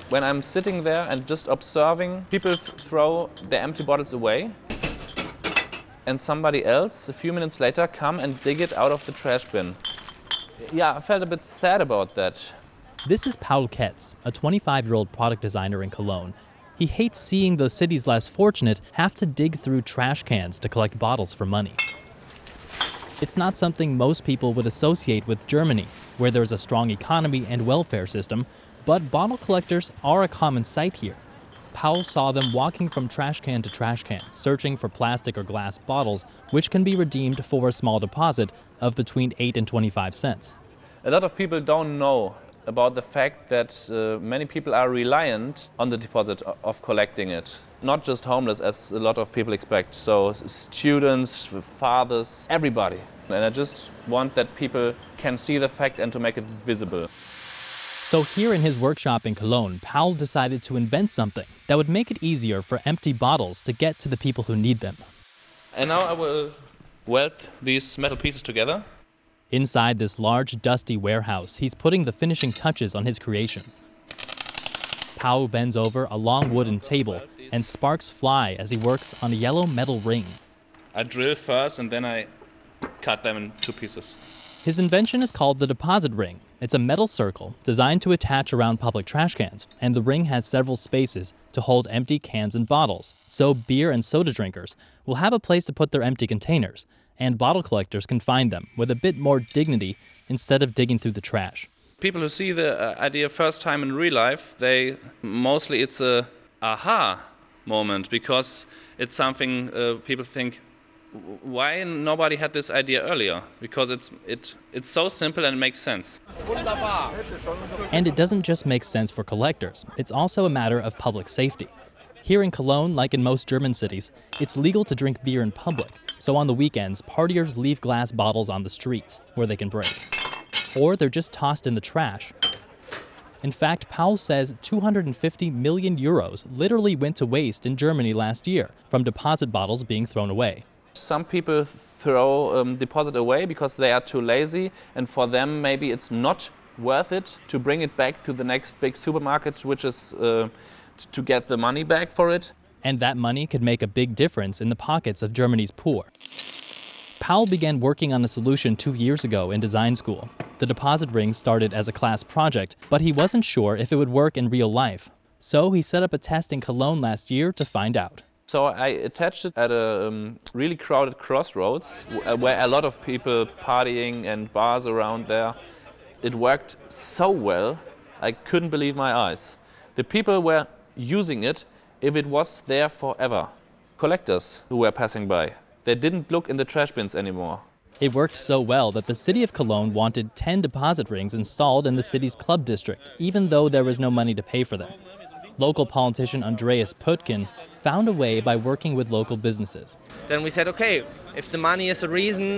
When I'm sitting there and just observing people throw their empty bottles away, and somebody else, a few minutes later, come and dig it out of the trash bin. Yeah, I felt a bit sad about that. This is Paul Ketz, a 25-year-old product designer in Cologne. He hates seeing the city's less fortunate have to dig through trash cans to collect bottles for money. It's not something most people would associate with Germany, where there's a strong economy and welfare system, but bottle collectors are a common sight here. Paul saw them walking from trash can to trash can, searching for plastic or glass bottles, which can be redeemed for a small deposit of between 8 and 25 cents. A lot of people don't know about the fact that many people are reliant on the deposit of collecting it. Not just homeless, as a lot of people expect. So students, fathers, everybody. And I just want that people can see the fact and to make it visible. So here in his workshop in Cologne, Paul decided to invent something that would make it easier for empty bottles to get to the people who need them. And now I will weld these metal pieces together. Inside this large, dusty warehouse, he's putting the finishing touches on his creation. Paul bends over a long wooden table, and sparks fly as he works on a yellow metal ring. I drill first and then I cut them in 2 pieces. His invention is called the deposit ring. It's a metal circle designed to attach around public trash cans, and the ring has several spaces to hold empty cans and bottles. So beer and soda drinkers will have a place to put their empty containers, and bottle collectors can find them with a bit more dignity instead of digging through the trash. People who see the idea first time in real life, it's a aha moment, because it's something people think, why nobody had this idea earlier? Because it's so simple and it makes sense. And it doesn't just make sense for collectors, it's also a matter of public safety. Here in Cologne, like in most German cities, it's legal to drink beer in public. So on the weekends, partiers leave glass bottles on the streets where they can break. Or they're just tossed in the trash. In fact, Paul says 250 million euros literally went to waste in Germany last year from deposit bottles being thrown away. Some people throw deposit away because they are too lazy, and for them maybe it's not worth it to bring it back to the next big supermarket, which is to get the money back for it. And that money could make a big difference in the pockets of Germany's poor. Paul began working on a solution 2 years ago in design school. The deposit ring started as a class project, but he wasn't sure if it would work in real life. So he set up a test in Cologne last year to find out. So I attached it at a really crowded crossroads where a lot of people partying and bars around there. It worked so well, I couldn't believe my eyes. The people were using it if it was there forever. Collectors who were passing by, they didn't look in the trash bins anymore. It worked so well that the city of Cologne wanted 10 deposit rings installed in the city's club district, even though there was no money to pay for them. Local politician Andreas Pöttgen found a way by working with local businesses. Then we said, okay, if the money is the reason,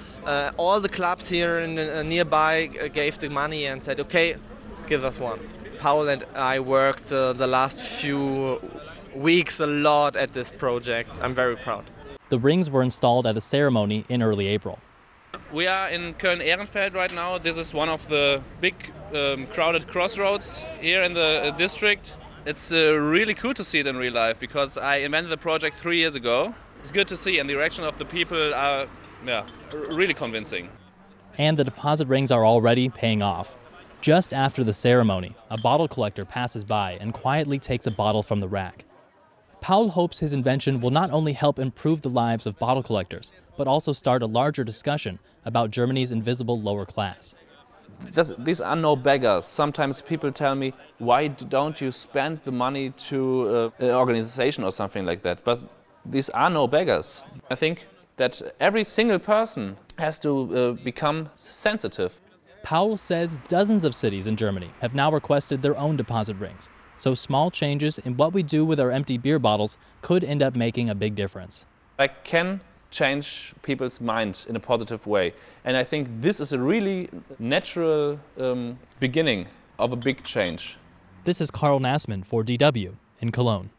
all the clubs here in nearby gave the money and said, okay, give us one. Paul and I worked the last few weeks a lot at this project. I'm very proud. The rings were installed at a ceremony in early April. We are in Köln-Ehrenfeld right now. This is one of the big crowded crossroads here in the district. It's really cool to see it in real life, because I invented the project 3 years ago. It's good to see, and the reaction of the people are really convincing. And the deposit rings are already paying off. Just after the ceremony, a bottle collector passes by and quietly takes a bottle from the rack. Paul hopes his invention will not only help improve the lives of bottle collectors, but also start a larger discussion about Germany's invisible lower class. These are no beggars. Sometimes people tell me, why don't you spend the money to an organization or something like that? But these are no beggars. I think that every single person has to become sensitive. Paul says dozens of cities in Germany have now requested their own deposit rings. So small changes in what we do with our empty beer bottles could end up making a big difference. I can change people's mind in a positive way. And I think this is a really natural beginning of a big change. This is Carl Nassmann for DW in Cologne.